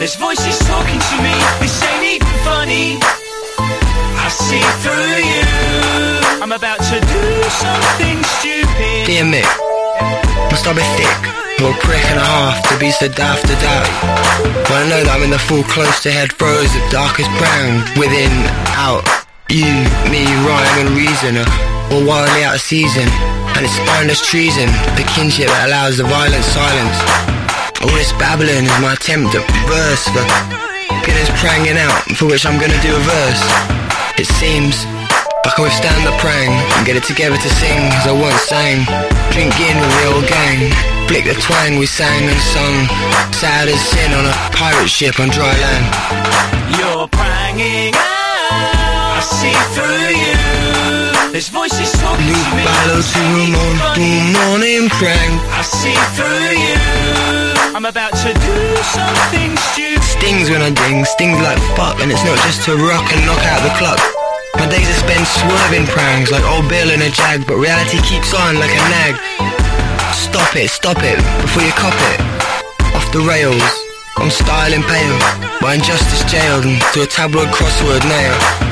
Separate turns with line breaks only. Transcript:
There's voices talking to me, this ain't even funny. I see through you, I'm about to do something stupid.
Dear Mick, must I be thick, or a prick and a half to be so daft to doubt you? When I know that I'm in the full close to head throes of darkest brown. Within, out, you, me, rhyme and reason are all wildly out of season. And it's spineless treason, the kinship that allows the violent silence. All this babbling is my attempt at verse for getting pranging out, for which I'm gonna do a verse. It seems I can withstand the prang and get it together to sing as I once sang. Drink in with the old gang, flick the twang we sang and sung. Sad as sin on a pirate ship on dry land.
You're pranging out, I see through you. There's voices talking
New
to me,
battle to morning prang.
I see through you, I'm about to do something stupid.
Stings when I ding, stings like fuck, and it's not just to rock and knock out the clock. My days are spent swerving prangs like old Bill in a Jag, but reality keeps on like a nag. Stop it, before you cop it. Off the rails, I'm styling pale, by injustice jailed and to a tabloid crossword nailed.